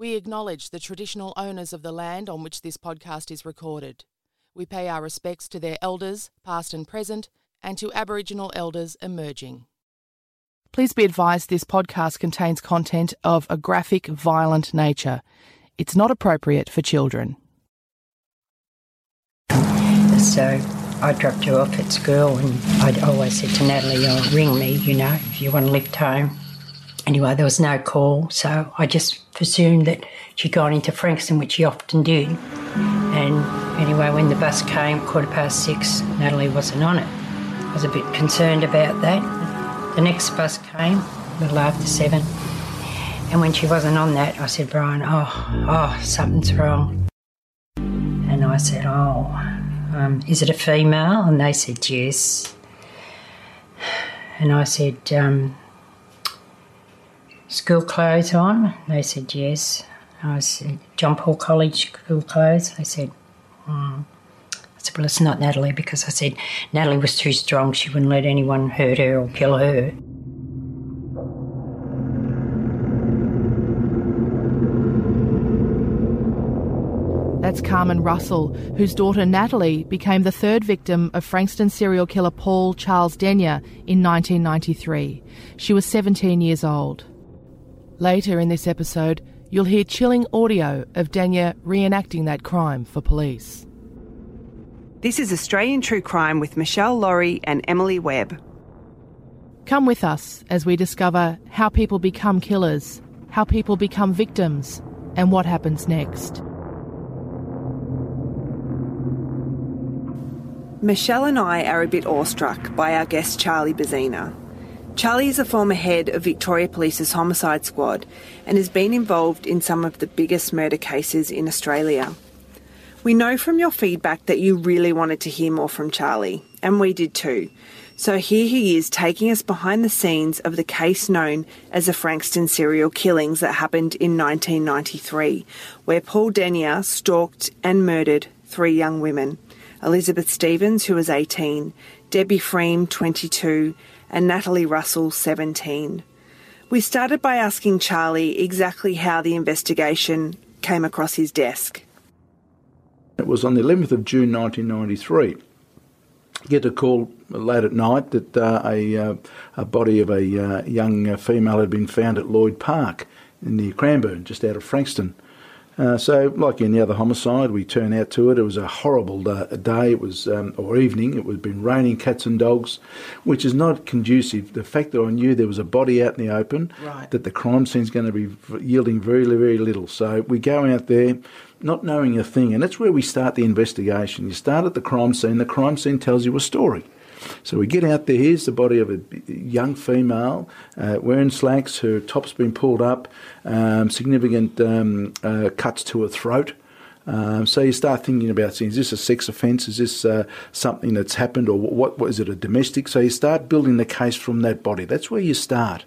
We acknowledge the traditional owners of the land on which this podcast is recorded. We pay our respects to their elders, past and present, and to Aboriginal elders emerging. Please be advised this podcast contains content of a graphic, violent nature. It's not appropriate for children. So I dropped her off at school and I'd always said to Natalie, oh, ring me, if you want to lift home. Anyway, there was no call, so I just assumed that she'd gone into Frankston, which she often did. And anyway, when the bus came, 6:15, Natalie wasn't on it. I was a bit concerned about that. The next bus came, a little after 7. And when she wasn't on that, I said, Brian, something's wrong. And I said, is it a female? And they said, yes. And I said, school clothes on? They said, yes. I said, John Paul College school clothes? They said, I said, well, it's not Natalie, because I said Natalie was too strong. She wouldn't let anyone hurt her or kill her. That's Carmen Russell, whose daughter Natalie became the third victim of Frankston serial killer Paul Charles Denyer in 1993. She was 17 years old. Later in this episode, you'll hear chilling audio of Denyer reenacting that crime for police. This is Australian True Crime with Michelle Laurie and Emily Webb. Come with us as we discover how people become killers, how people become victims, and what happens next. Michelle and I are a bit awestruck by our guest Charlie Bezzina. Charlie is a former head of Victoria Police's Homicide Squad and has been involved in some of the biggest murder cases in Australia. We know from your feedback that you really wanted to hear more from Charlie, and we did too. So here he is taking us behind the scenes of the case known as the Frankston serial killings that happened in 1993, where Paul Denyer stalked and murdered 3 young women: Elizabeth Stevens, who was 18, Debbie Freem, 22, and Natalie Russell, 17. We started by asking Charlie exactly how the investigation came across his desk. It was on the 11th of June 1993. Get a call late at night that a body of a young female had been found at Lloyd Park near Cranbourne, just out of Frankston. So, like any other homicide, we turn out to it. It was a horrible day. It was or evening. It was been raining cats and dogs, which is not conducive. The fact that I knew there was a body out in the open, right, that the crime scene's going to be yielding very, very little. So we go out there, not knowing a thing, and that's where we start the investigation. You start at the crime scene. The crime scene tells you a story. So we get out there, here's the body of a young female, wearing slacks, her top's been pulled up, significant cuts to her throat. So you start thinking about, is this a sex offence? Is this something that's happened, or what is it, a domestic? So you start building the case from that body. That's where you start.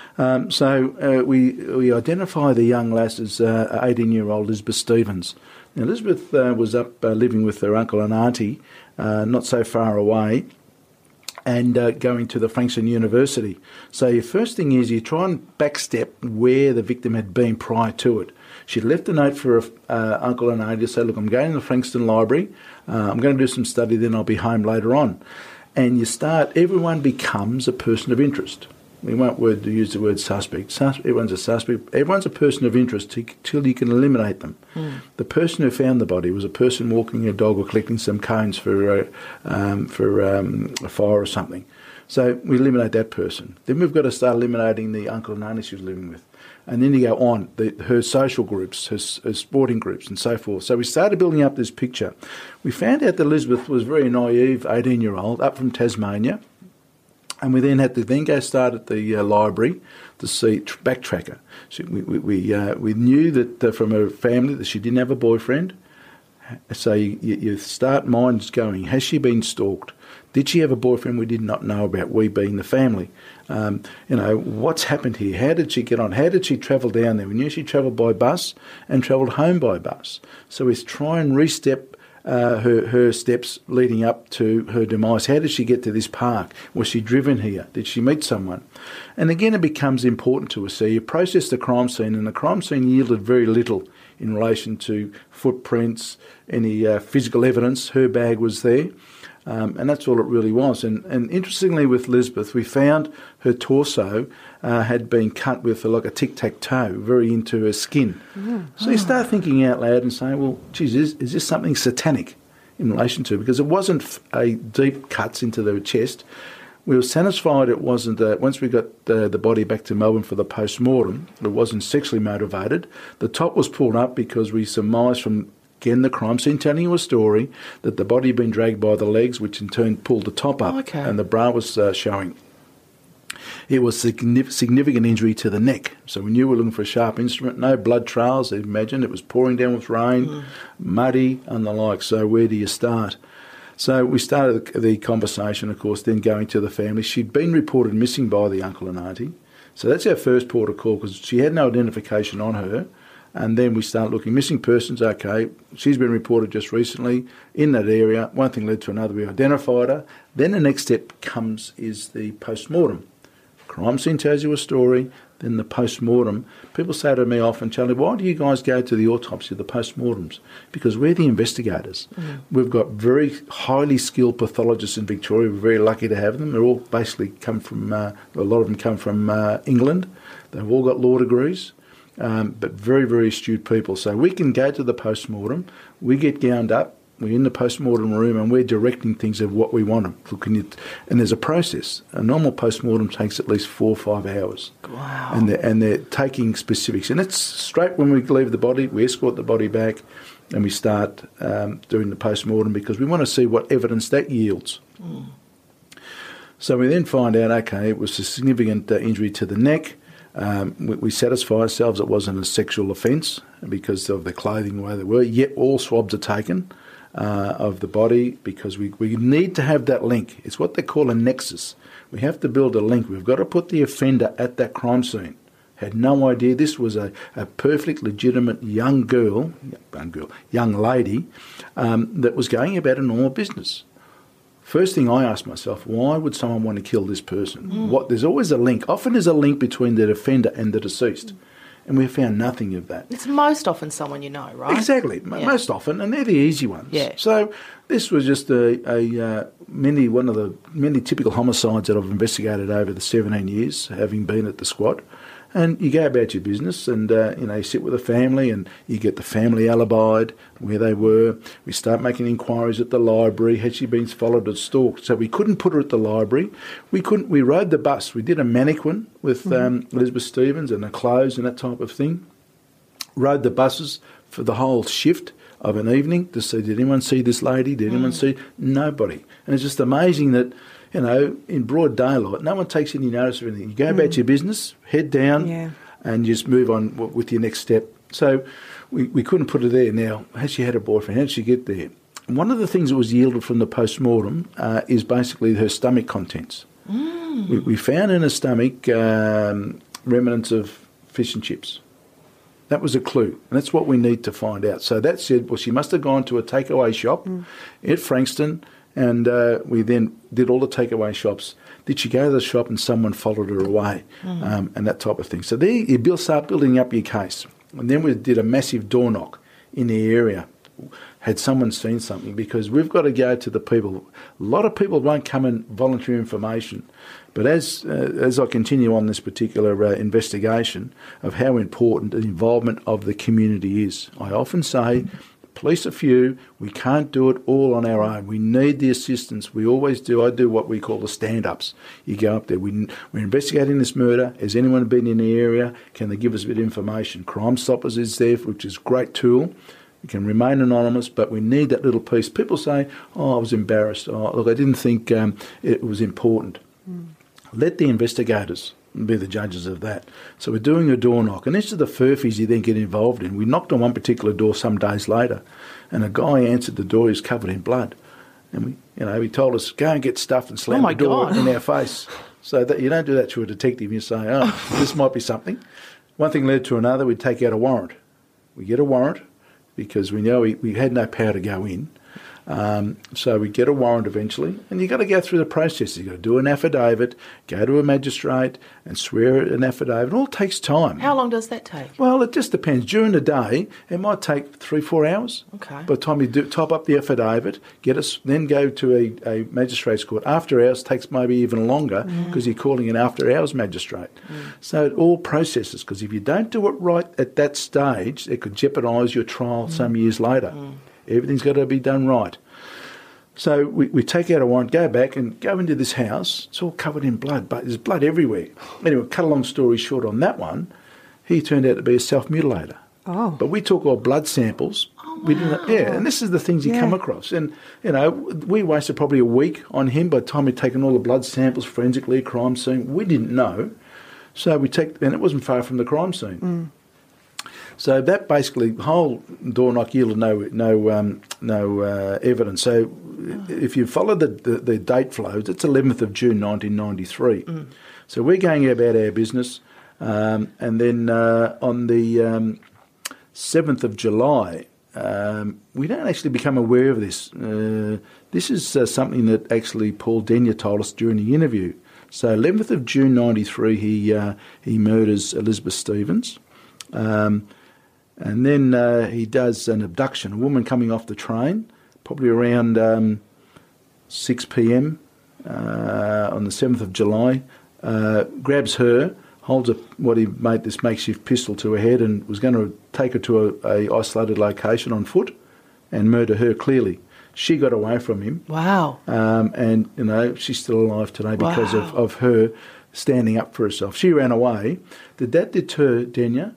So we identify the young lass as 18-year-old Elizabeth Stevens. Now, Elizabeth was up living with her uncle and auntie, not so far away, and going to the Frankston University. So your first thing is you try and backstep where the victim had been prior to it. She'd left a note for her uncle and auntie to say, look, I'm going to the Frankston Library, I'm going to do some study, then I'll be home later on. And you start, everyone becomes a person of interest. We won't use the word suspect. Everyone's a suspect. Everyone's a person of interest till you can eliminate them. The person who found the body was a person walking a dog or collecting some cones for a fire or something. So we eliminate that person. Then we've got to start eliminating the uncle and auntie she was living with. And then you go on, her social groups, her sporting groups and so forth. So we started building up this picture. We found out that Elizabeth was a very naive 18-year-old up from Tasmania. And we then had to go start at the library to backtrack her. So we knew that from her family that she didn't have a boyfriend. So you start minds going, has she been stalked? Did she have a boyfriend we did not know about, we being the family? What's happened here? How did she get on? How did she travel down there? We knew she travelled by bus and travelled home by bus. So we try and re-step her steps leading up to her demise. How did she get to this park? Was she driven here? Did she meet someone? And again, it becomes important to us. So you process the crime scene, and the crime scene yielded very little in relation to footprints, any physical evidence. Her bag was there. And that's all it really was. And interestingly with Lisbeth, we found her torso had been cut with like a tic-tac-toe, very into her skin. So you start thinking out loud and saying, well, geez, is this something satanic in relation to? Because it wasn't a deep cuts into the chest. We were satisfied it wasn't, once we got the body back to Melbourne for the post-mortem, it wasn't sexually motivated. The top was pulled up because we surmised from, again, the crime scene telling you a story that the body had been dragged by the legs, which in turn pulled the top up, and the bra was showing. It was significant injury to the neck. So we knew we were looking for a sharp instrument. No blood trails, imagine. It was pouring down with rain, muddy and the like. So where do you start? So we started the conversation, of course, then going to the family. She'd been reported missing by the uncle and auntie. So that's our first port of call because she had no identification on her. And then we start looking, missing persons, okay, she's been reported just recently in that area. One thing led to another, we identified her. Then the next step is the post-mortem. Crime scene tells you a story, then the post-mortem. People say to me often, Charlie, why do you guys go to the autopsy, the post-mortems? Because we're the investigators. We've got very highly skilled pathologists in Victoria. We're very lucky to have them. They're all basically come from, a lot of them come from England. They've all got law degrees. But very, very astute people. So we can go to the post-mortem, we get gowned up, we're in the post-mortem room and we're directing things of what we want them. And there's a process. A normal post-mortem takes at least 4 or 5 hours. Wow. And they're taking specifics. And it's straight when we leave the body, we escort the body back and we start doing the post-mortem because we want to see what evidence that yields. So we then find out, okay, it was a significant injury to the neck. We satisfy ourselves it wasn't a sexual offence because of the clothing the way they were, yet all swabs are taken of the body because we need to have that link. It's what they call a nexus. We have to build a link. We've got to put the offender at that crime scene. Had no idea this was a perfect, legitimate young lady that was going about a normal business. First thing I ask myself, why would someone want to kill this person? There's always a link. Often there's a link between the offender and the deceased. And we found nothing of that. It's most often someone you know, right? Exactly. Yeah. Most often, and they're the easy ones. Yeah. So this was just one of the many typical homicides that I've investigated over the 17 years, having been at the squad. And you go about your business and, you sit with the family and you get the family alibied, where they were. We start making inquiries at the library. Had she been followed or stalked? So we couldn't put her at the library. We rode the bus. We did a mannequin with Elizabeth Stevens and the clothes and that type of thing. Rode the buses for the whole shift of an evening to see, did anyone see this lady? Did anyone see? Nobody. And it's just amazing that, in broad daylight, no one takes any notice of anything. You go about your business, head down, and just move on with your next step. So we couldn't put her there. Now, has she had a boyfriend? How did she get there? And one of the things that was yielded from the post-mortem is basically her stomach contents. We found in her stomach remnants of fish and chips. That was a clue, and that's what we need to find out. So that said, well, she must have gone to a takeaway shop at Frankston, and we then did all the takeaway shops. Did she go to the shop and someone followed her away, and that type of thing? So there you start building up your case. And then we did a massive door knock in the area. Had someone seen something? Because we've got to go to the people. A lot of people won't come and volunteer information. But as I continue on this particular investigation of how important the involvement of the community is, I often say, police are few, we can't do it all on our own. We need the assistance. We always do. I do what we call the stand-ups. You go up there. We're investigating this murder. Has anyone been in the area? Can they give us a bit of information? Crime Stoppers is there, which is a great tool. We can remain anonymous, but we need that little piece. People say, I was embarrassed. Look, I didn't think it was important. Let the investigators be the judges of that. So we're doing a door knock, and this is the furphies you then get involved in. We knocked on one particular door some days later, and a guy answered the door. He was covered in blood, and he told us, go and get stuff and slam the door in our face. So that you don't do that to a detective. You say, this might be something. One thing led to another. We'd take out a warrant. We get a warrant because we know we had no power to go in. So we get a warrant eventually, and you've got to go through the process. You've got to do an affidavit, go to a magistrate and swear an affidavit. It all takes time. How long does that take? Well, it just depends. During the day, it might take 3-4 hours. Okay. By the time you type up the affidavit, then go to a magistrate's court. After hours takes maybe even longer because you're calling an after hours magistrate. So it all processes, because if you don't do it right at that stage, it could jeopardise your trial some years later. Everything's got to be done right. So we take out a warrant, go back and go into this house. It's all covered in blood, but there's blood everywhere. Anyway, cut a long story short on that one, he turned out to be a self-mutilator. Oh. But we took all blood samples. We didn't, and this is the things you come across. And, we wasted probably a week on him by the time we'd taken all the blood samples forensically, crime scene. We didn't know. So and it wasn't far from the crime scene. So that basically, the whole door knock yielded no evidence. So if you follow the date flows, it's 11th of June 1993. So we're going about our business, and then on the 7th of July, we don't actually become aware of this. This is something that actually Paul Denyer told us during the interview. So 11th of June 93, he murders Elizabeth Stevens. And then he does an abduction, a woman coming off the train, probably around 6 p.m. On the 7th of July, grabs her, holds this makeshift pistol to her head, and was going to take her to a isolated location on foot and murder her clearly. She got away from him. Wow. And, she's still alive today because of her standing up for herself. She ran away. Did that deter Denyer?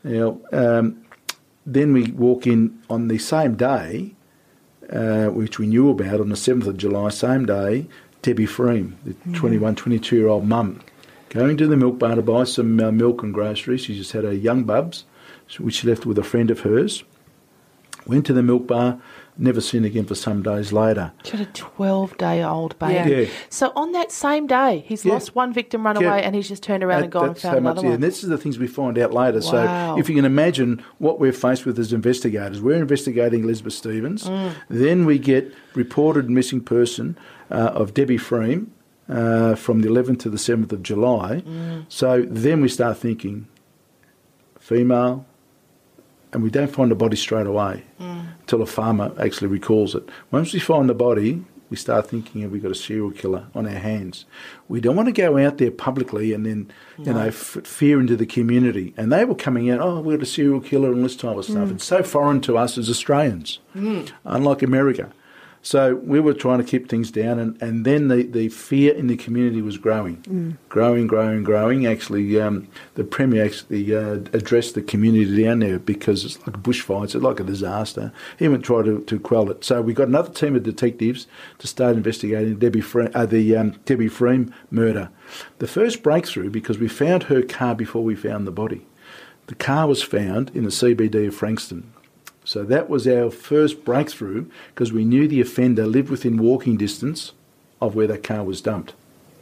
Then we walk in on the same day, which we knew about, on the 7th of July, same day, Debbie Freem, the 21, 22-year-old mum, going to the milk bar to buy some milk and groceries. She just had her young bubs, which she left with a friend of hers. Went to the milk bar, never seen again for some days later. She had a 12-day-old baby. Yeah. So on that same day, he's lost one victim, run away, and he's just turned around and gone and found another one. And this is the things we find out later. Wow. So if you can imagine what we're faced with as investigators, we're investigating Elizabeth Stevens. Then we get reported missing person of Debbie Freem from the 11th to the 7th of July. So then we start thinking, female, and we don't find the body straight away until a farmer actually recalls it. Once we find the body, we start thinking, have we got a serial killer on our hands? We don't want to go out there publicly and then, fear into the community. And they were coming out, we've got a serial killer and this type of stuff. It's so foreign to us as Australians, unlike America. So we were trying to keep things down, and then the fear in the community was growing. Actually, the Premier actually addressed the community down there because it's like a bushfire, it's like a disaster. He went try to quell it. So we got another team of detectives to start investigating the Debbie Freem murder. The first breakthrough, because we found her car before we found the body. The car was found in the CBD of Frankston. So that was our first breakthrough, because we knew the offender lived within walking distance of where that car was dumped.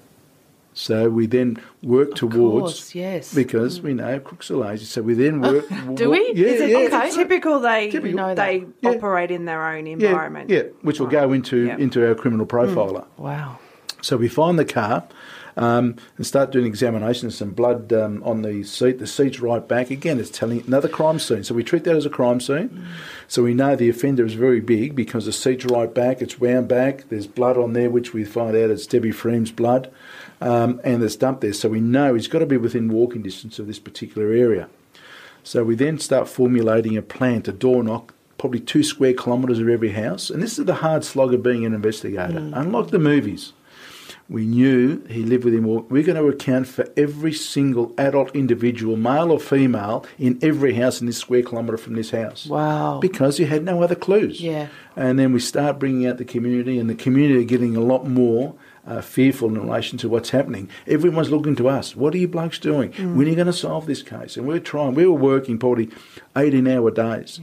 So we then worked towards, because we know crooks are lazy. So we then work. Do we? Is it okay? Typical they they operate in their own environment. Yeah, which will go into our criminal profiler. Wow. So we find the car. And start doing examinations, some blood on the seat. The seat's right back. Again, it's telling another crime scene. So we treat that as a crime scene. So we know the offender is very big because the seat's right back, it's wound back, there's blood on there, which we find out it's Debbie Freem's blood, and it's dumped there. So we know he's got to be within walking distance of this particular area. So we then start formulating a plan to door knock probably 2 square kilometres of every house. And this is the hard slog of being an investigator. Unlike the movies, we knew he lived within walk. We're going to account for every single adult individual, male or female, in every house in this square kilometre from this house. Wow. Because you had no other clues. Yeah. And then we start bringing out the community, and the community are getting a lot more fearful in relation to what's happening. Everyone's looking to us. What are you blokes doing? When are you going to solve this case? And we were working probably 18-hour days.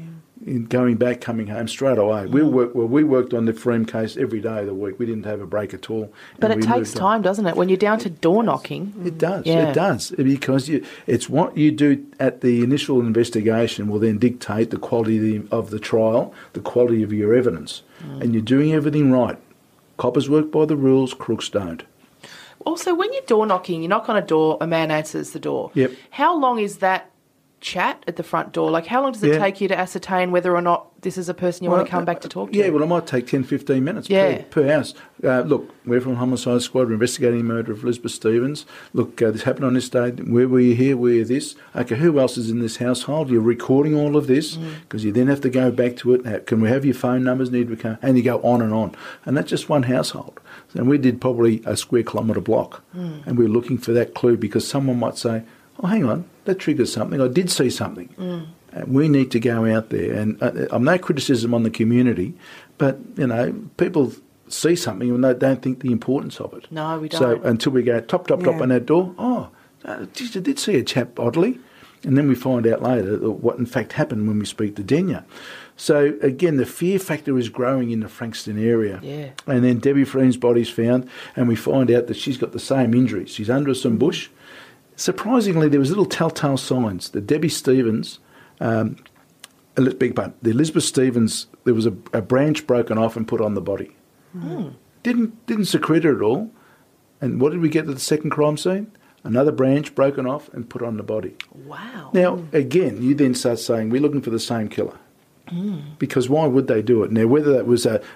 going back, coming home straight away. We worked on the Freem case every day of the week. We didn't have a break at all. But it takes time, doesn't it? When you're down to door knocking. It does. Yeah. It does, because it's what you do at the initial investigation will then dictate the quality of the trial, the quality of your evidence. And you're doing everything right. Coppers work by the rules, crooks don't. Also, when you're door knocking, you knock on a door, a man answers the door. Yep. How long is that chat at the front door? Like, how long does it take you to ascertain whether or not this is a person you want to come back to talk to? Yeah, well, it might take 10, 15 minutes per house. Look, we're from Homicide Squad. We're investigating the murder of Elizabeth Stevens. Look, this happened on this day. Where were you here? Where this? Okay, who else is in this household? You're recording all of this because you then have to go back to it. Can we have your phone numbers? And you go on. And that's just one household. And we did probably a square kilometre block. And we were looking for that clue because someone might say, oh, hang on, that triggers something. I did see something. And we need to go out there. And I'm no criticism on the community, but, people see something and they don't think the importance of it. No, we don't. So until we go top on that door, geez, I did see a chap oddly. And then we find out later what in fact happened when we speak to Denya. So again, the fear factor is growing in the Frankston area. Yeah. And then Debbie Freem's body's found and we find out that she's got the same injuries. She's under some bush. Surprisingly, there was little telltale signs that Debbie Stevens, the Elizabeth Stevens, there was a branch broken off and put on the body. Didn't secrete her at all. And what did we get at the second crime scene? Another branch broken off and put on the body. Wow. Now, again, you then start saying, we're looking for the same killer. Because why would they do it? Now, whether that was a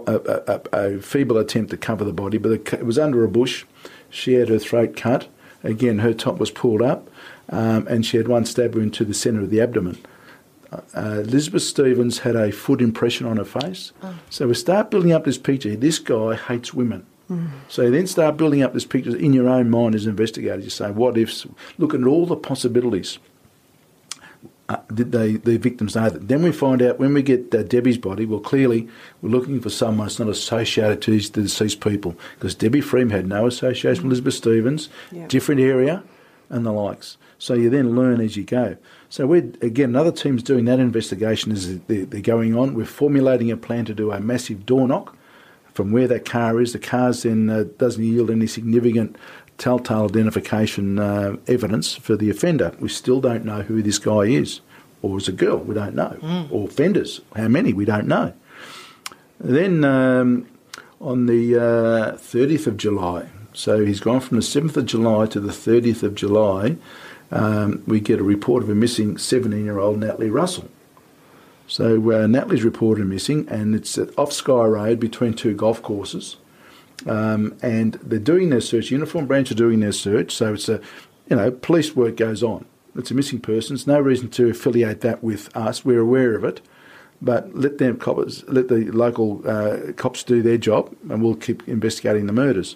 feeble attempt to cover the body, but it was under a bush, she had her throat cut. Again, her top was pulled up, and she had one stab wound to the centre of the abdomen. Elizabeth Stevens had a foot impression on her face. So we start building up this picture. This guy hates women. So you then start building up this picture in your own mind as investigators. You say, what ifs? Look at all the possibilities. Did the victims know that? Then we find out when we get Debbie's body, well, clearly we're looking for someone that's not associated to the deceased people because Debbie Freem had no association with Elizabeth Stevens, different area and the likes. So you then learn as you go. So another team's doing that investigation as they're going on. We're formulating a plan to do a massive door knock from where that car is. The car's then doesn't yield any significant telltale identification evidence for the offender. We still don't know who this guy is, or is a girl, we don't know, or offenders, how many, we don't know. Then on the 30th of July, so he's gone from the 7th of July to the 30th of July, we get a report of a missing 17-year-old Natalie Russell. So Natalie's reported missing, and it's off Sky Road between two golf courses. And they're doing their search, Uniform Branch are doing their search, so it's police work goes on. It's a missing person. There's no reason to affiliate that with us. We're aware of it, but let the local cops do their job, and we'll keep investigating the murders.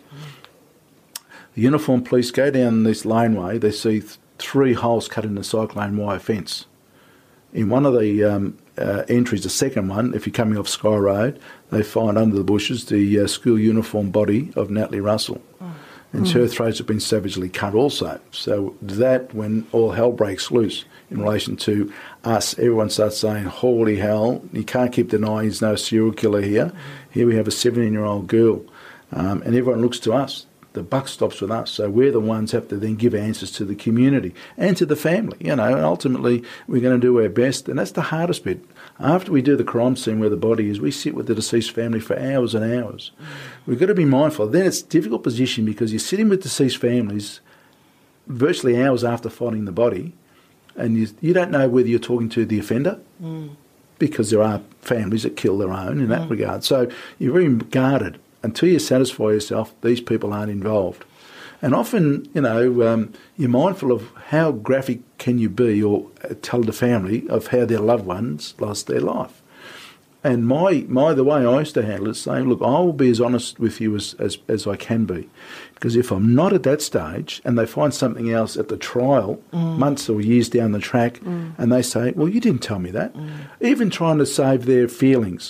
The uniformed police go down this laneway. They see 3 holes cut in the cyclone wire fence. In one of the entries, the second one, if you're coming off Sky Road, they find under the bushes the school uniform body of Natalie Russell. And her throats have been savagely cut also. So that, when all hell breaks loose in relation to us, everyone starts saying, holy hell, you can't keep denying there's no serial killer here. Here we have a 17-year-old girl. And everyone looks to us. The buck stops with us. So we're the ones who have to then give answers to the community and to the family, and ultimately we're going to do our best. And that's the hardest bit. After we do the crime scene where the body is, we sit with the deceased family for hours and hours. We've got to be mindful. Then it's a difficult position because you're sitting with deceased families virtually hours after finding the body, and you don't know whether you're talking to the offender because there are families that kill their own in that regard. So you're very guarded until you satisfy yourself these people aren't involved. And often, you're mindful of how graphic can you be or tell the family of how their loved ones lost their life. And the way I used to handle it is saying, look, I will be as honest with you as I can be. Because if I'm not at that stage and they find something else at the trial, months or years down the track, and they say, well, you didn't tell me that. Even trying to save their feelings,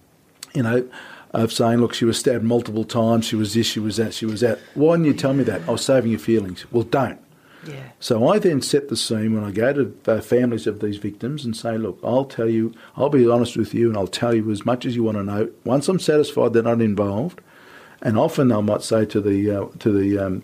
of saying, look, she was stabbed multiple times, she was this, she was that, she was that. Why didn't you tell me that? I was saving your feelings. Well, don't. Yeah. So I then set the scene when I go to families of these victims and say, look, I'll tell you, I'll be honest with you and I'll tell you as much as you want to know. Once I'm satisfied they're not involved, and often I might say to the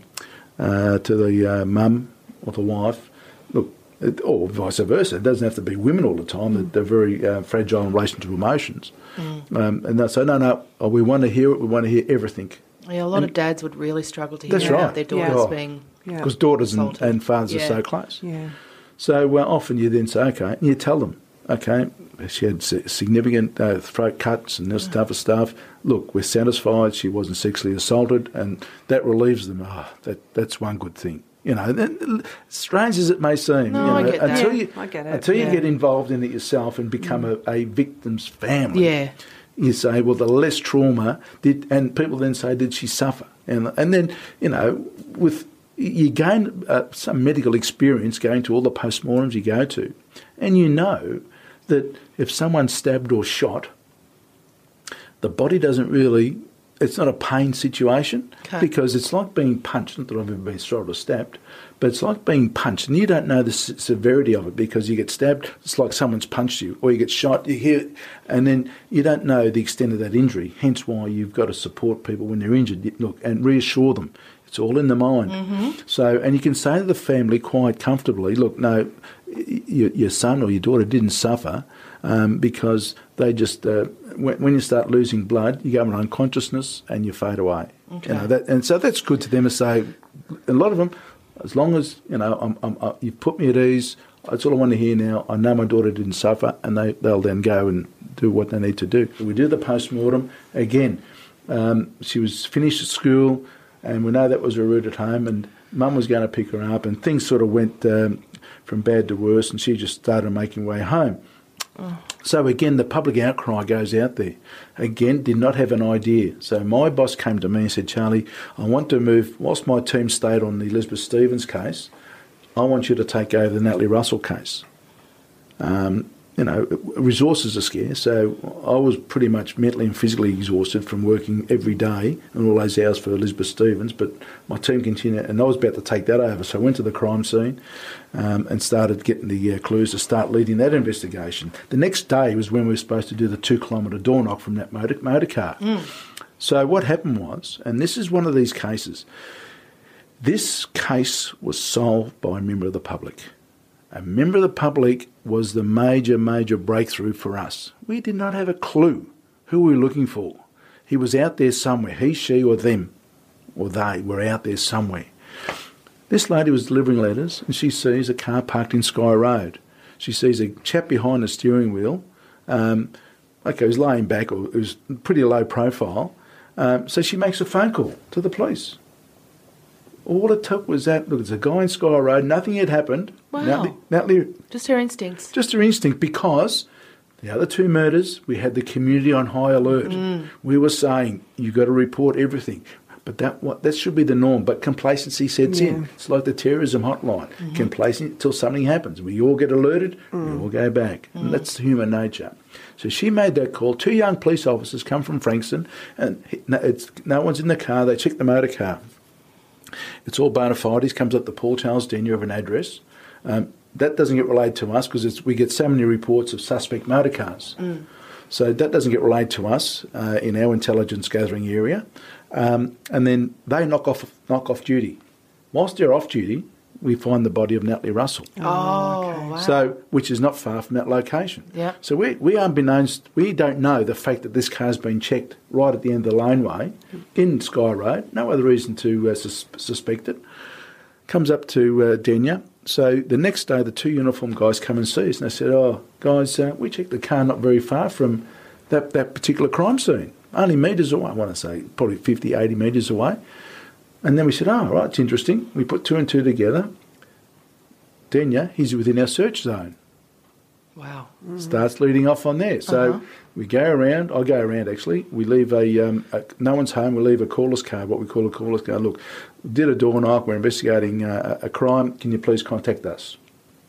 mum or the wife, look, or vice versa. It doesn't have to be women all the time. They're very fragile in relation to emotions. And they say, no, we want to hear it. We want to hear everything. Yeah, a lot of dads would really struggle to hear That's about right. their daughters being because daughters and fathers are Yeah. so close. Yeah. So often you then say, okay, and you tell them, okay, she had significant throat cuts and this type of stuff. Look, we're satisfied she wasn't sexually assaulted, and that relieves them. Oh, that's one good thing. You know, strange as it may seem, No, you know, I get that. until Yeah, you I get it. until you Yeah. get involved in it yourself and become a victim's family. Yeah. You say, well, the less trauma and people then say, did she suffer? And then, you know, you gain some medical experience going to all the postmortems you go to, and you know that if someone's stabbed or shot, the body doesn't really. It's not a pain situation because it's like being punched. Not that I've ever been shot or stabbed, but it's like being punched, and you don't know the severity of it because you get stabbed. It's like someone's punched you, or you get shot. You hear, and then you don't know the extent of that injury. Hence, why you've got to support people when they're injured. Look and reassure them. It's all in the mind. Mm-hmm. So, and you can say to the family quite comfortably, look, no, your son or your daughter didn't suffer because they just, when you start losing blood, you go into unconsciousness and you fade away. Okay. You know, and so that's good to them to say, a lot of them, as long as, you know, you've put me at ease, that's all I want to hear now. I know my daughter didn't suffer, and they'll then go and do what they need to do. We do the post-mortem. Again, she was finished at school, and we know that was her route at home, and Mum was going to pick her up, and things sort of went from bad to worse, and she just started making way home. Oh. So again, the public outcry goes out there. Again, did not have an idea. So my boss came to me and said, Charlie, I want to move, whilst my team stayed on the Elizabeth Stevens case, I want you to take over the Natalie Russell case. You know, resources are scarce, so I was pretty much mentally and physically exhausted from working every day and all those hours for Elizabeth Stevens, but my team continued, and I was about to take that over, so I went to the crime scene and started getting the clues to start leading that investigation. The next day was when we were supposed to do the 2-kilometre door knock from that motor car. So what happened was, and this is one of these cases, this case was solved by a member of the public. A member of the public was the major breakthrough for us. We did not have a clue who we were looking for. He was out there somewhere. He, she, or them, or they were out there somewhere. This lady was delivering letters, and she sees a car parked in Sky Road. She sees a chap behind the steering wheel. He was laying back, or it was pretty low profile. So she makes a phone call to the police. All it took was that, look, it's a guy in Sky Road, nothing had happened. Wow. Natalie, Just her instincts. just her instinct, because the other 2 murders, we had the community on high alert. We were saying, you've got to report everything. But that should be the norm. But complacency sets in. It's like the terrorism hotline. Complacency until something happens. We all get alerted, we all go back. And that's human nature. So she made that call. 2 young police officers come from Frankston, and no one's in the car. They check the motor car. It's all bona fides, comes up the Paul Charles Denyer of an address. That doesn't get relayed to us because we get so many reports of suspect motor cars. So that doesn't get relayed to us in our intelligence gathering area. And then they knock off duty. Whilst they're off duty, we find the body of Natalie Russell. Oh, okay. Wow. So, which is not far from that location. Yeah. So we unbeknownst, we don't know the fact that this car's been checked right at the end of the laneway in Sky Road. No other reason to suspect it. Comes up to Denyer. So the next day, the 2 uniformed guys come and see us, and they said, "Oh, guys, we checked the car not very far from that particular crime scene, only metres away. I want to say probably 50, 80 metres away." And then we said, "Oh, right, it's interesting." We put 2 and 2 together. Denyer, he's within our search zone. Wow. Starts leading off on there. So we go around. I go around, actually. We leave no one's home. We leave a caller's card, what we call a caller's card. Look, did a door knock. We're investigating a crime. Can you please contact us?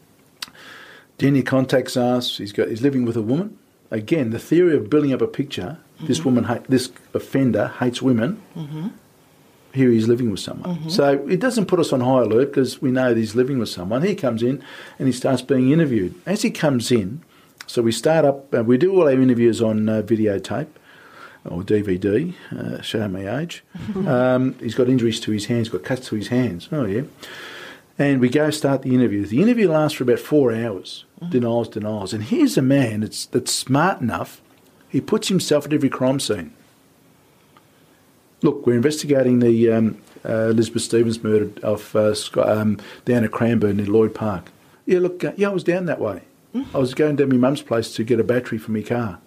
Denyer contacts us. He's living with a woman. Again, the theory of building up a picture, this offender hates women. here he's living with someone. So it doesn't put us on high alert because we know that he's living with someone. He comes in and he starts being interviewed. As he comes in, so we start up, we do all our interviews on videotape or DVD, show my age. He's got injuries to his hands, got cuts to his hands. Oh, yeah. And we go start the interview. The interview lasts for about 4 hours, denials. And here's a man that's smart enough, he puts himself at every crime scene. Look, we're investigating the Elizabeth Stevens murder of down at Cranbourne in Lloyd Park. Yeah, look, I was down that way. I was going down my mum's place to get a battery for my car.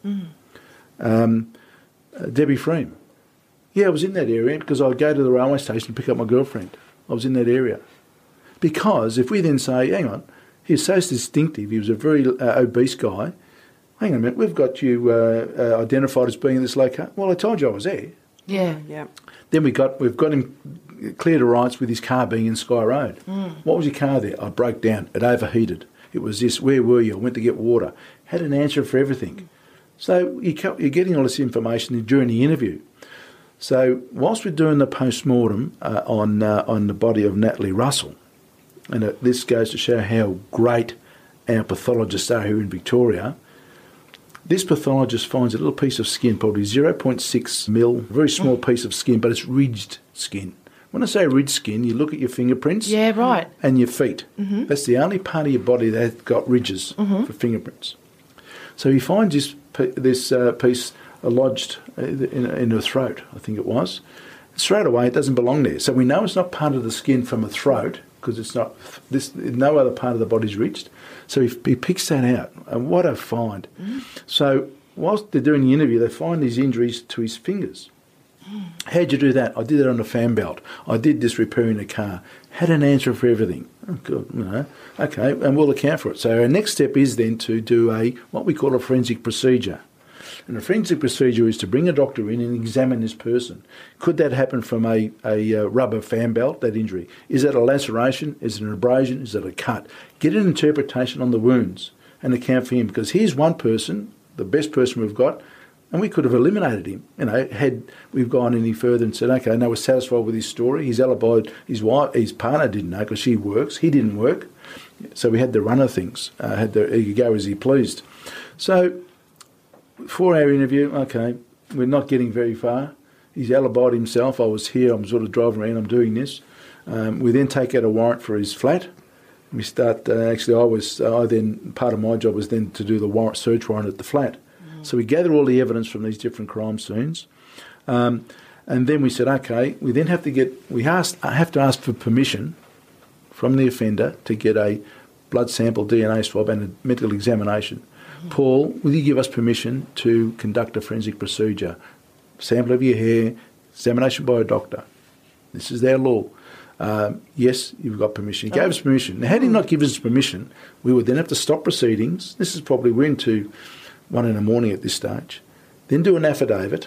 Debbie Freem. Yeah, I was in that area because I'd go to the railway station to pick up my girlfriend. I was in that area. Because if we then say, hang on, he's so distinctive, he was a very obese guy, hang on a minute, we've got you identified as being in this location. Well, I told you I was there. Yeah. Then we've got him clear to rights with his car being in Sky Road. What was your car there? I broke down. It overheated. It was this. Where were you? I went to get water. Had an answer for everything. So you're getting all this information during the interview. So whilst we're doing the post-mortem on the body of Natalie Russell, and this goes to show how great our pathologists are here in Victoria, this pathologist finds a little piece of skin, probably 0.6 mil, a very small piece of skin, but it's ridged skin. When I say ridged skin, you look at your fingerprints and your feet. That's the only part of your body that's got ridges for fingerprints. So he finds this piece lodged in her throat, I think it was. Straight away, it doesn't belong there. So we know it's not part of the skin from a throat because it's not. No other part of the body's ridged. So he picks that out, and what a find. So whilst they're doing the interview, they find these injuries to his fingers. How'd you do that? I did it on a fan belt. I did this repairing a car. Had an answer for everything. Oh, good, okay, and we'll account for it. So our next step is then to do what we call a forensic procedure. And a forensic procedure is to bring a doctor in and examine this person. Could that happen from a rubber fan belt, that injury? Is it a laceration? Is it an abrasion? Is it a cut? Get an interpretation on the wounds and account for him, because here's one person, the best person we've got, and we could have eliminated him, had we've gone any further and said, okay, no, we're satisfied with his story. He's alibied, his partner didn't know because she works. He didn't work. So we had to run of things. He could go as he pleased. So 4-hour interview, okay, we're not getting very far. He's alibied himself. I was here, I'm sort of driving around, I'm doing this. We then take out a warrant for his flat. We start, part of my job was then to do the search warrant at the flat. So we gather all the evidence from these different crime scenes. And then we said, okay, we then have to ask for permission from the offender to get a blood sample, DNA swab and a medical examination. Paul, will you give us permission to conduct a forensic procedure? Sample of your hair, examination by a doctor. This is their law. Yes, you've got permission. He gave us permission. Now, had he not given us permission, we would then have to stop proceedings. This is probably, we're into 1 a.m. at this stage. Then do an affidavit,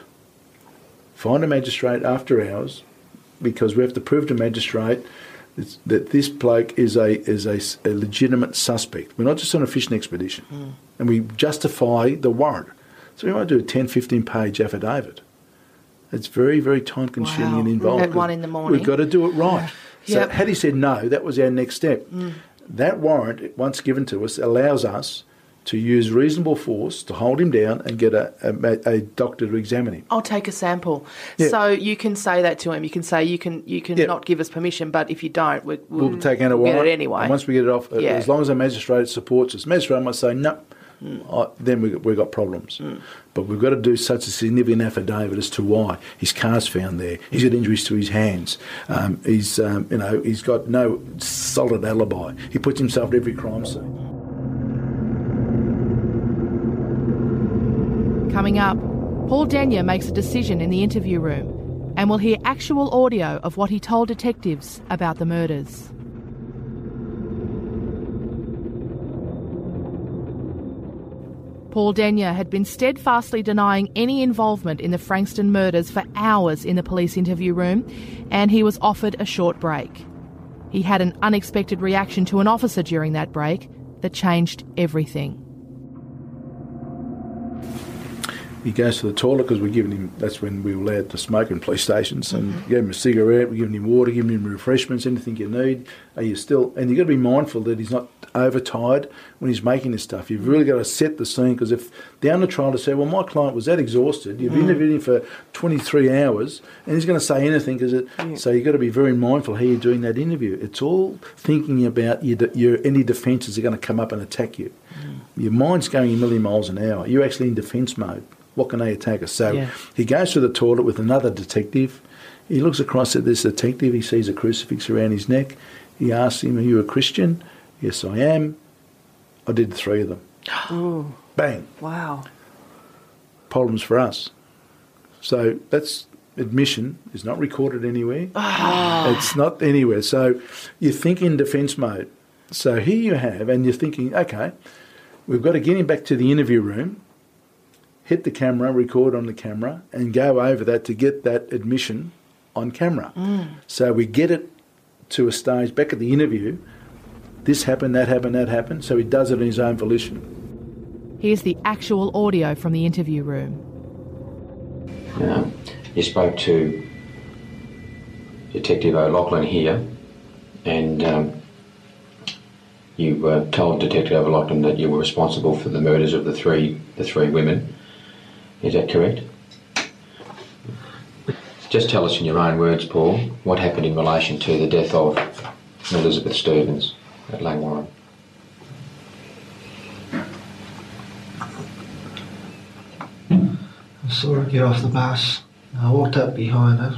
find a magistrate after hours, because we have to prove to magistrate that this bloke is a legitimate suspect. We're not just on a fishing expedition. And we justify the warrant. So we might do a 10, 15-page affidavit. It's very, very time-consuming and involved. At 1 a.m. We've got to do it right. So had he said no, that was our next step. That warrant, once given to us, allows us to use reasonable force to hold him down and get a doctor to examine him. I'll take a sample. Yeah. So you can say that to him. You can say you can not give us permission, but if you don't, we'll take out a warrant. Get it anyway. And once we get it off, as long as the magistrate supports us, magistrate might say no. Then we've got problems. But we've got to do such a significant affidavit as to why. His car's found there. He's got injuries to his hands. He's got no solid alibi. He puts himself at every crime scene. Coming up, Paul Denyer makes a decision in the interview room, and we'll hear actual audio of what he told detectives about the murders. Paul Denyer had been steadfastly denying any involvement in the Frankston murders for hours in the police interview room, and he was offered a short break. He had an unexpected reaction to an officer during that break that changed everything. He goes to the toilet because we're giving him, that's when we were allowed to smoke in police stations, and gave him a cigarette, we're giving him water, giving him refreshments, anything you need. Are you still, and you've got to be mindful that he's not overtired when he's making this stuff. You've really got to set the scene, because if down the trial to say, well, my client was that exhausted, you've interviewed him for 23 hours, and he's going to say anything, so you've got to be very mindful how you're doing that interview. It's all thinking about any defences are going to come up and attack you. Your mind's going a million miles an hour. You're actually in defence mode. What can they attack us? So he goes to the toilet with another detective. He looks across at this detective. He sees a crucifix around his neck. He asks him, are you a Christian? Yes, I am. I did 3 of them. Ooh. Bang. Wow. Problems for us. So that's admission. It's not recorded anywhere. It's not anywhere. So you think in defence mode. So here you have, and you're thinking, okay, we've got to get him back to the interview room, hit the camera, record on the camera, and go over that to get that admission on camera. So we get it to a stage back at the interview. This happened, that happened, that happened. So he does it on his own volition. Here's the actual audio from the interview room. You spoke to Detective O'Loughlin here, and you told Detective O'Loughlin that you were responsible for the murders of the three women. Is that correct? Just tell us in your own words, Paul, what happened in relation to the death of Elizabeth Stevens at Langwarrin. I saw her get off the bus. I walked up behind her,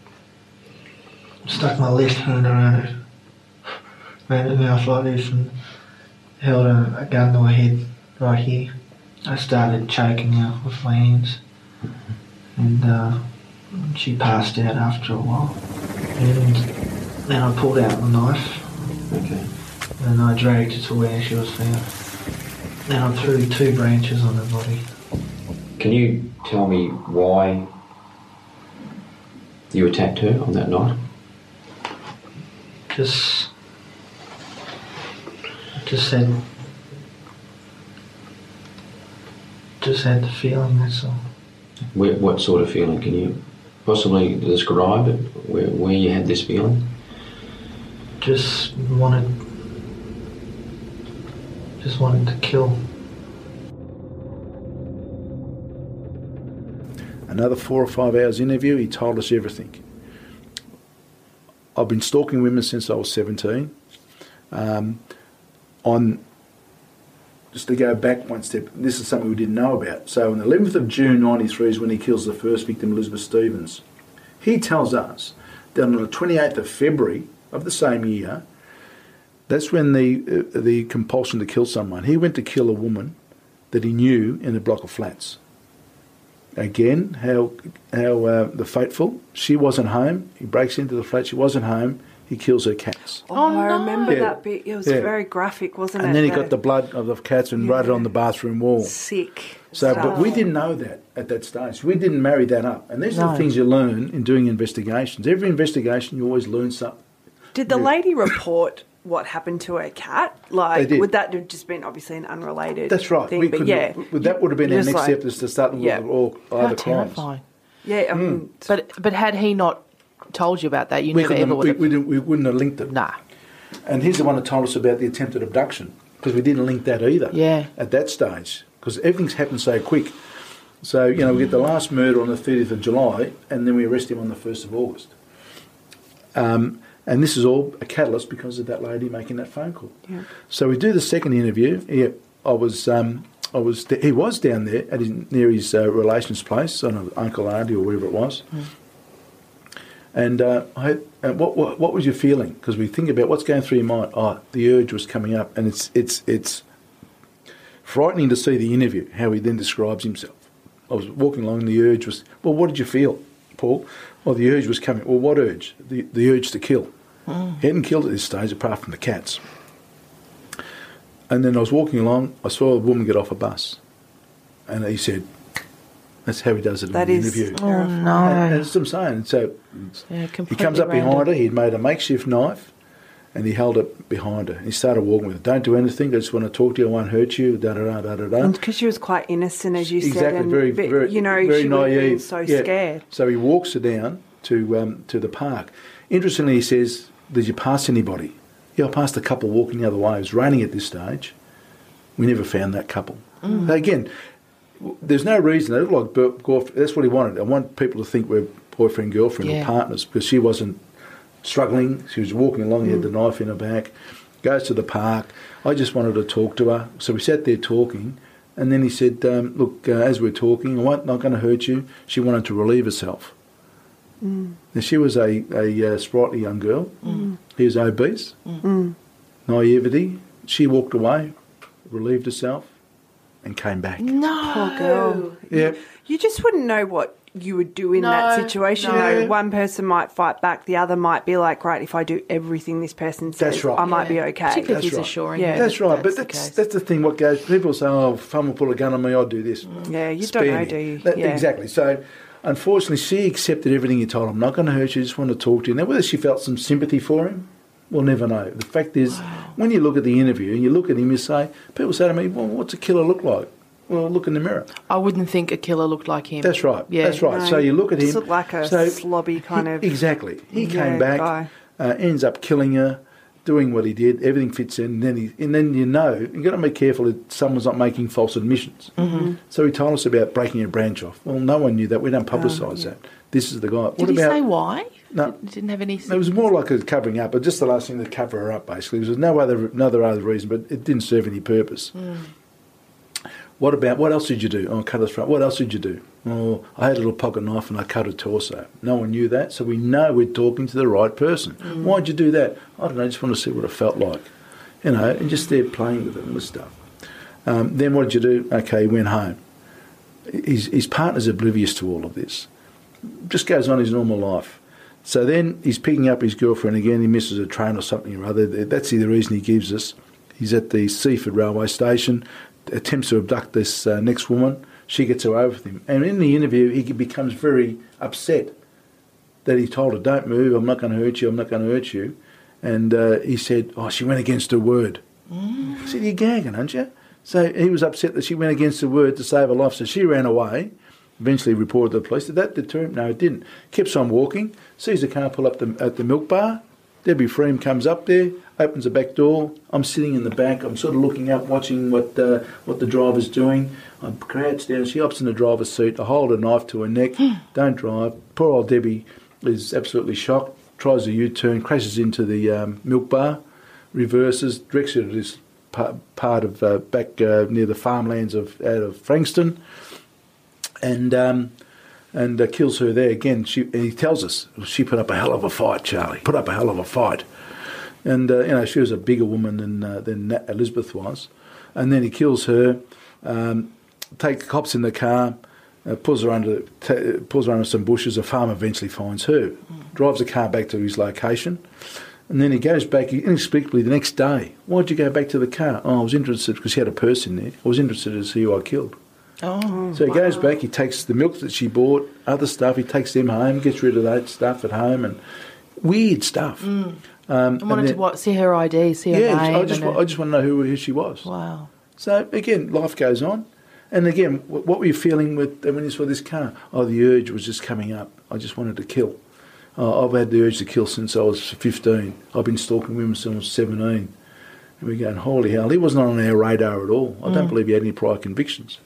stuck my left hand around her, ran her mouth like this and held a gun to her head right here. I started choking her with my hands, and she passed out after a while. And then I pulled out the knife, Okay. and I dragged her to where she was found. Then I threw 2 branches on her body. Can you tell me why you attacked her on that night? Just had the feeling, that's all. What sort of feeling? Can you possibly describe it, where you had this feeling? Just wanted to kill. Another 4 or 5 hours interview, he told us everything. I've been stalking women since I was 17. Just to go back one step, this is something we didn't know about. So on the 11th of June 93 is when he kills the first victim, Elizabeth Stevens. He tells us that on the 28th of February of the same year, that's when the compulsion to kill someone. He went to kill a woman that he knew in a block of flats. Again, how the fateful. She wasn't home. He breaks into the flat. She wasn't home. He kills her cats. Oh, no. I remember Yeah. that bit. It was very graphic, wasn't it? And then he got the blood of the cats and wrote it on the bathroom wall. Sick. So, but we didn't know that at that stage. We didn't marry that up. And these are the things you learn in doing investigations. Every investigation, you always learn something. Did the lady report what happened to her cat? They did. Would that have just been obviously an unrelated That's right. thing? That would have been our next step, is to start looking at all How other crimes. terrifying. Yeah, I mean, But had he not told you about that, you We never ever would have... wouldn't have linked it. Nah. And he's the one that told us about the attempted abduction, because we didn't link that either at that stage, because everything's happened so quick. So, we get the last murder on the 30th of July, and then we arrest him on the 1st of August. And this is all a catalyst because of that lady making that phone call. Yeah. So we do the second interview. He was down there near his relations' place, on an uncle, auntie, or wherever it was. And what was your feeling? Because we think about what's going through your mind. Oh, the urge was coming up, and it's frightening to see the interview, how he then describes himself. I was walking along, and the urge was, well, what did you feel, Paul? Well, the urge was coming. Well, what urge? The urge to kill. He hadn't killed at this stage apart from the cats. And then I was walking along, I saw a woman get off a bus. And he said, that's how he does it in the interview. Oh, no. And that's what I'm saying. So he comes up behind her, he'd made a makeshift knife, And he held it behind her. And he started walking with her. Don't do anything. I just want to talk to you. I won't hurt you. Da-da-da, da-da-da. And because she was quite innocent, as you said. Exactly, And very, very, very, you know, very she would have been naive. so scared. So he walks her down to the park. Interestingly, he says, did you pass anybody? Yeah, I passed a couple walking the other way. It was raining at this stage. We never found that couple. So again, there's no reason. They look like that's what he wanted. I want people to think we're boyfriend, girlfriend or partners, because she wasn't struggling. She was walking along, he had the knife in her back, goes to the park. I just wanted to talk to her. So we sat there talking, and then he said, look, as we're talking, I'm not going to hurt you. She wanted to relieve herself. Now, she was a sprightly young girl. He was obese, naivety. She walked away, relieved herself, and came back. No. Poor girl. Yeah. You just wouldn't know what you would do in that situation. No. Though. One person might fight back, the other might be like, right, if I do everything this person says, That's right. I might be okay. Particularly if That's he's right. assuring Yeah. her That's right, but the case. that's the thing. What goes? People say, "Oh, if someone will pull a gun on me, I'll do this." Yeah, you Spare don't know, me. do you? That- Yeah. Exactly. So, unfortunately, she accepted everything he told her. I'm not going to hurt you. I just want to talk to you. Now, whether she felt some sympathy for him, we'll never know. The fact is, when you look at the interview and you look at him, you say, people say to me, "Well, what's a killer look like?" Well, look in the mirror. I wouldn't think a killer looked like him. That's right. Yeah. That's right. No, So you look at him. just looked like a slobby kind of- Exactly. He came guy. back, ends up killing her, doing what he did. Everything fits in. And then you know, you've got to be careful that someone's not making false admissions. So he told us about breaking a branch off. Well, no one knew that. We don't publicise that. This is the guy. Did he say why? No. He didn't have any... It was more like a covering up, but just the last thing to cover her up, basically. There was no other reason, but it didn't serve any purpose. What else did you do? Oh, I cut her throat. What else did you do? Oh, I had a little pocket knife and I cut her torso. No one knew that, so we know we're talking to the right person. Why'd you do that? I don't know, I just want to see what it felt like. You know, and just there playing with it and this stuff. Then what did you do? Okay, he went home. His partner's oblivious to all of this. Just goes on his normal life. So then he's picking up his girlfriend again. He misses a train or something or other. That's the reason he gives us. He's at the Seaford railway station, attempts to abduct this next woman. She gets her over with him. And in the interview, he becomes very upset that he told her, don't move, I'm not going to hurt you, I'm not going to hurt you. And he said, oh, she went against her word. I said, you're gagging, aren't you? So he was upset that she went against her word to save her life. So she ran away, eventually reported to the police. Did that deter him? No, it didn't. Keeps on walking, sees the car pull up at the milk bar. Debbie Freem comes up there, opens the back door. I'm sitting in the back. I'm sort of looking up, watching what the driver's doing. I crouch down. She hops in the driver's seat. I hold a knife to her neck. Don't drive. Poor old Debbie is absolutely shocked. Tries a U-turn, crashes into the milk bar, reverses, directs her to this part of back near the farmlands out of Frankston, and kills her there again. And he tells us she put up a hell of a fight, Charlie. Put up a hell of a fight. And, she was a bigger woman than Elizabeth was. And then he kills her, takes the cops in the car, pulls her under some bushes. A farmer eventually finds her, drives the car back to his location, and then he goes back inexplicably the next day. Why'd you go back to the car? Oh, I was interested because he had a purse in there. I was interested to see who I killed. Oh, so he goes back, he takes the milk that she bought, other stuff, he takes them home, gets rid of that stuff at home, and weird stuff. I wanted to see her ID, see her name. I just want to know who she was. Wow. So, again, life goes on. And again, what were you feeling when you saw this car? Oh, the urge was just coming up. I just wanted to kill. I've had the urge to kill since I was 15. I've been stalking women since I was 17. And we're going, holy hell, he wasn't on our radar at all. I don't believe he had any prior convictions.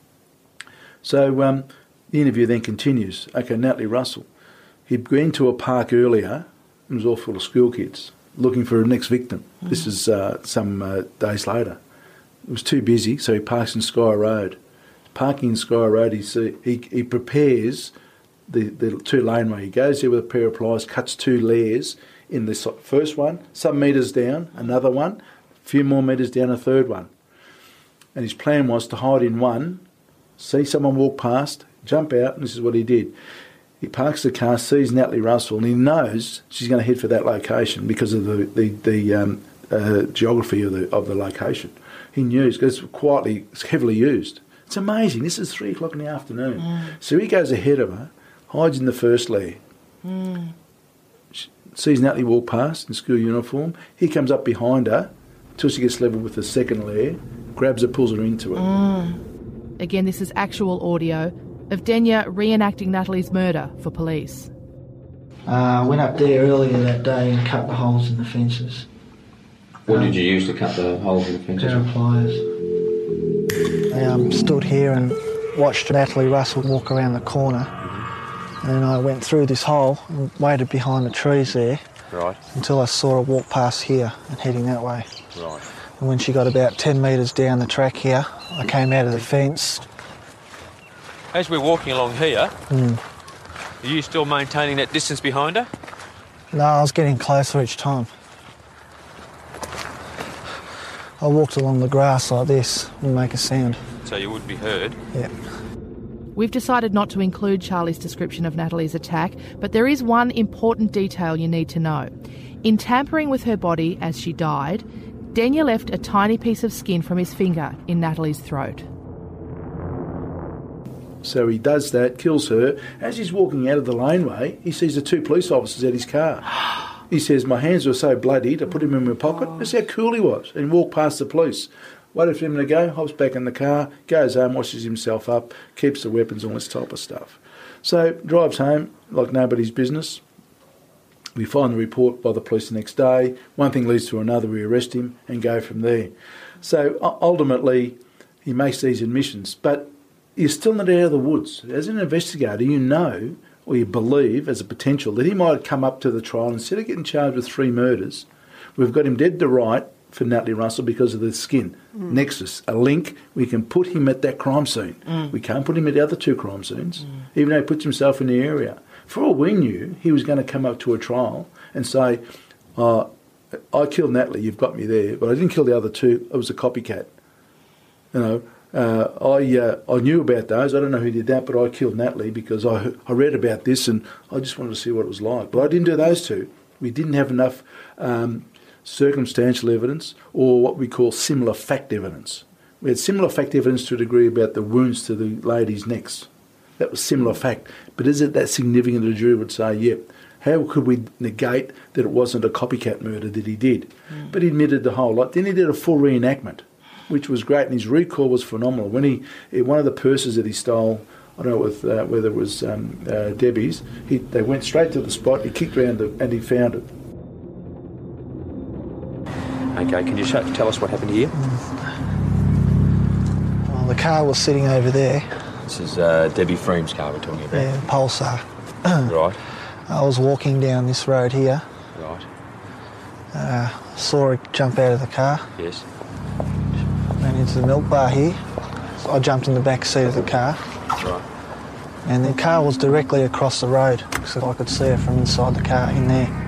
So the interview then continues. Okay, Natalie Russell. He'd been to a park earlier. It was all full of school kids looking for a next victim. This is some days later. It was too busy, so he parks in Sky Road. Parking in Sky Road, he prepares the two laneway. He goes there with a pair of pliers, cuts two layers in the first one, some metres down, another one, a few more metres down, a third one. And his plan was to hide in one, see someone walk past, jump out, and this is what he did. He parks the car, sees Natalie Russell, and he knows she's going to head for that location because of the geography of the location. He knew because it's heavily used. It's amazing. This is 3 o'clock in the afternoon. So he goes ahead of her, hides in the first lair. She sees Natalie walk past in school uniform. He comes up behind her until she gets level with the second layer, grabs her, pulls her into it. Again, this is actual audio of Denya reenacting Natalie's murder for police. I went up there earlier that day and cut the holes in the fences. What did you use to cut the holes in the fences? Pair of pliers. I stood here and watched Natalie Russell walk around the corner, and I went through this hole and waited behind the trees there until I saw her walk past here and heading that way. Right. And when she got about 10 metres down the track here, I came out of the fence. As we're walking along here, are you still maintaining that distance behind her? No, I was getting closer each time. I walked along the grass like this and make a sound. So you wouldn't be heard? Yeah. We've decided not to include Charlie's description of Natalie's attack, but there is one important detail you need to know. In tampering with her body as she died, Denya left a tiny piece of skin from his finger in Natalie's throat. So he does that, kills her. As he's walking out of the laneway, he sees the two police officers at his car. He says, my hands were so bloodied, I put him in my pocket. That's how cool he was. And walked past the police. Waited for him to go, hops back in the car, goes home, washes himself up, keeps the weapons, all this type of stuff. So drives home like nobody's business. We find the report by the police the next day. One thing leads to another, we arrest him and go from there. So ultimately, he makes these admissions. But you're still not out of the woods. As an investigator, you know, or you believe as a potential, that he might come up to the trial, instead of getting charged with 3 murders, we've got him dead to right for Natalie Russell because of the skin. Nexus, a link, we can put him at that crime scene. We can't put him at the other 2 crime scenes, even though he puts himself in the area. For all we knew, he was going to come up to a trial and say, I killed Natalie, you've got me there, but I didn't kill the other 2, it was a copycat. You know, I knew about those. I don't know who did that, but I killed Natalie because I read about this and I just wanted to see what it was like. But I didn't do those 2. We didn't have enough circumstantial evidence or what we call similar fact evidence. We had similar fact evidence to a degree about the wounds to the ladies' necks. That was similar fact. But is it that significant that a jury would say, yep, how could we negate that it wasn't a copycat murder that he did? But he admitted the whole lot. Then he did a full reenactment, which was great, and his recall was phenomenal. When one of the purses that he stole, I don't know whether it was Debbie's, they went straight to the spot, he kicked around and he found it. Okay, can you tell us what happened here? Well, the car was sitting over there. This is Debbie Freem's car we're talking about. Yeah, Pulsar. Right. I was walking down this road here. Right. Saw her jump out of the car. Yes. Went into the milk bar here. So I jumped in the back seat of the car. Right. And the car was directly across the road, so I could see her from inside the car in there.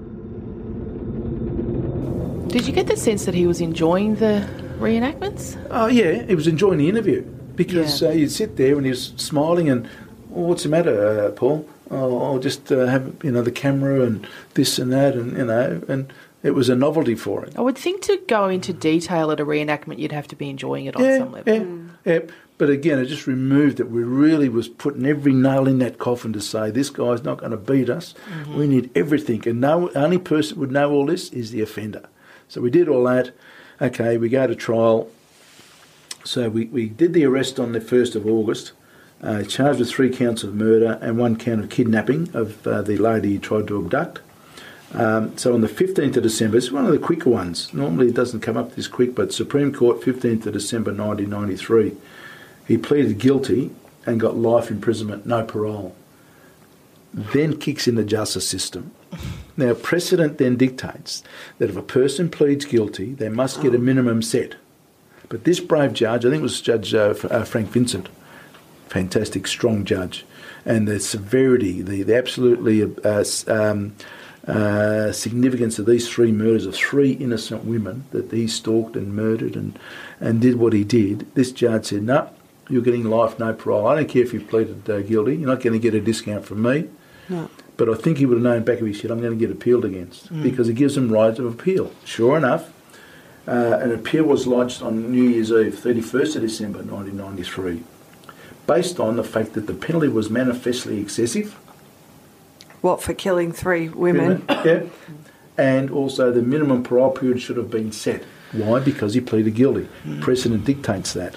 Did you get the sense that he was enjoying the reenactments? Oh, yeah, he was enjoying the interview because you'd sit there and he was smiling and, what's the matter, Paul? I'll just have, the camera and this and that and it was a novelty for him. I would think to go into detail at a reenactment, you'd have to be enjoying it on some level. Yeah. But again, it just removed it. We really was putting every nail in that coffin to say, this guy's not going to beat us. We need everything. And the only person that would know all this is the offender. So we did all that. Okay, we go to trial. So we did the arrest on the 1st of August, charged with 3 counts of murder and 1 count of kidnapping of the lady he tried to abduct. So on the 15th of December, it's one of the quicker ones. Normally it doesn't come up this quick, but Supreme Court, 15th of December 1993, he pleaded guilty and got life imprisonment, no parole. Then kicks in the justice system. Now, precedent then dictates that if a person pleads guilty, they must get a minimum set. But this brave judge, I think it was Judge Frank Vincent, fantastic, strong judge, and the severity, the absolutely significance of these 3 murders of 3 innocent women that he stalked and murdered and did what he did, this judge said, no, you're getting life, no parole. I don't care if you pleaded guilty. You're not going to get a discount from me. No. But I think he would have known back of his head, I'm going to get appealed against because it gives them rights of appeal. Sure enough, an appeal was lodged on New Year's Eve, 31st of December 1993, based on the fact that the penalty was manifestly excessive. What, for killing 3 women? Yeah. And also the minimum parole period should have been set. Why? Because he pleaded guilty. Precedent dictates that.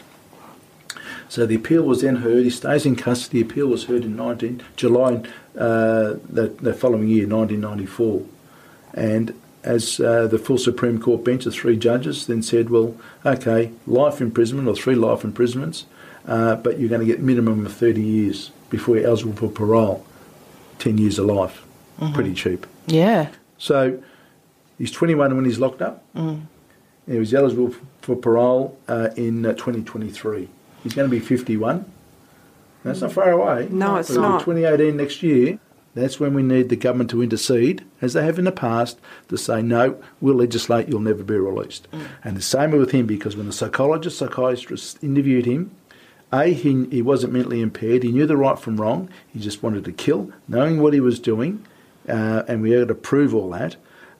So the appeal was then heard. He stays in custody. The appeal was heard in July the following year, 1994. And as the full Supreme Court bench of 3 judges then said, well, okay, life imprisonment or 3 life imprisonments, but you're going to get minimum of 30 years before you're eligible for parole. 10 years of life. Pretty cheap. Yeah. So he's 21 when he's locked up. He was eligible for parole in 2023. He's going to be 51. That's not far away. No, it's not. 2018 next year, that's when we need the government to intercede, as they have in the past, to say, no, we'll legislate, you'll never be released. And the same with him, because when the psychiatrist interviewed him, he wasn't mentally impaired. He knew the right from wrong. He just wanted to kill, knowing what he was doing, and we had to prove all that.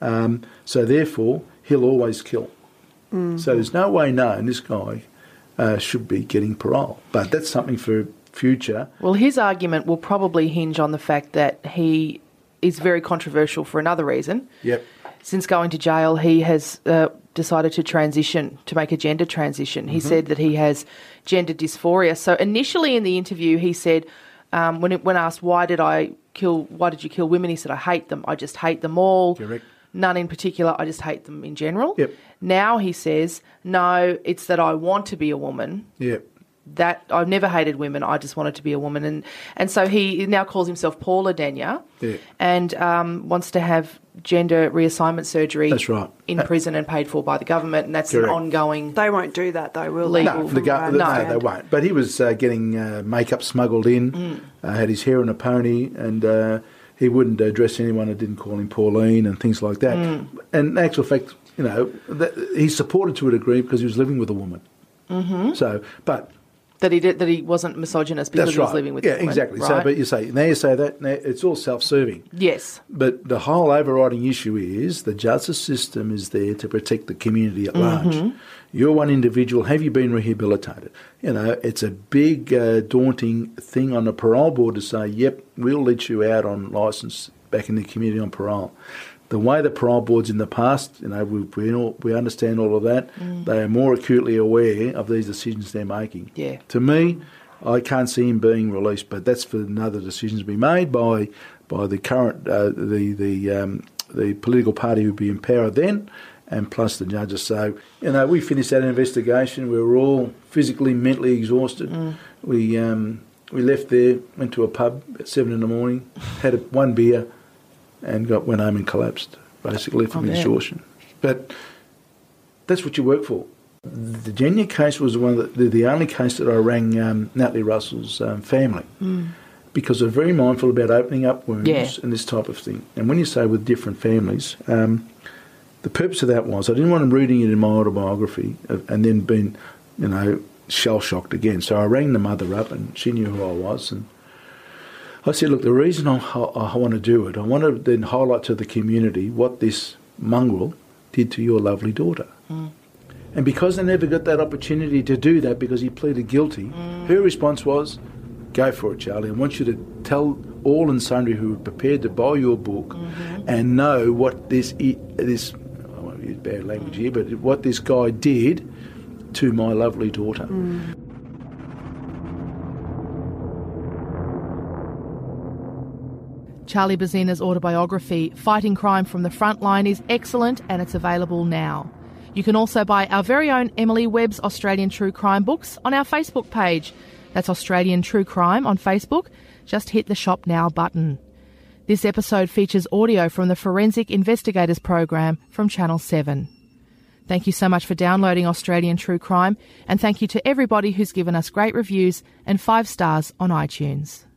So therefore, he'll always kill. So there's no way known this guy should be getting parole. But that's something for future. Well, his argument will probably hinge on the fact that he is very controversial for another reason. Yep. Since going to jail, he has decided to transition, to make a gender transition. He said that he has gender dysphoria. So initially in the interview, he said, when asked, why did you kill women? He said, I hate them. I just hate them all. Correct. None in particular. I just hate them in general. Yep. Now he says, no, it's that I want to be a woman. Yep. That I've never hated women. I just wanted to be a woman. And so he now calls himself Paul Adenya and wants to have gender reassignment surgery. That's right. In prison and paid for by the government, and that's Correct. an ongoing... They won't do that, though, will they? Legal. No, they won't. But he was getting makeup smuggled in, had his hair in a pony, and he wouldn't address anyone that didn't call him Pauline and things like that. And in actual fact, he's supported to a degree because he was living with a woman. So, but... That he wasn't misogynist because he was living with a woman. Exactly. Right? So, but you say that, now it's all self-serving. Yes. But the whole overriding issue is the justice system is there to protect the community at large. You're one individual. Have you been rehabilitated? It's a big, daunting thing on the parole board to say, yep, we'll let you out on licence back in the community on parole. The way the parole boards in the past, we understand all of that. They are more acutely aware of these decisions they're making. Yeah. To me, I can't see him being released, but that's for another decision to be made by the current the political party who'd be in power then, and plus the judges. So we finished that investigation. We were all physically, mentally exhausted. We left there, went to a pub at 7 a.m, had one beer, and went home and collapsed, basically, from exhaustion. But that's what you work for. The Genya case was the only case that I rang Natalie Russell's family because they're very mindful about opening up wounds and this type of thing. And when you say with different families, the purpose of that was I didn't want them reading it in my autobiography and then being, shell-shocked again. So I rang the mother up and she knew who I was, and I said, look, the reason I want to do it, I want to then highlight to the community what this mongrel did to your lovely daughter. And because I never got that opportunity to do that because he pleaded guilty, her response was, go for it, Charlie. I want you to tell all and sundry who are prepared to buy your book and know what this, I won't use bad language here, but what this guy did to my lovely daughter. Charlie Bezina's autobiography, Fighting Crime from the Frontline, is excellent and it's available now. You can also buy our very own Emily Webb's Australian True Crime books on our Facebook page. That's Australian True Crime on Facebook. Just hit the Shop Now button. This episode features audio from the Forensic Investigators program from Channel 7. Thank you so much for downloading Australian True Crime, and thank you to everybody who's given us great reviews and 5 stars on iTunes.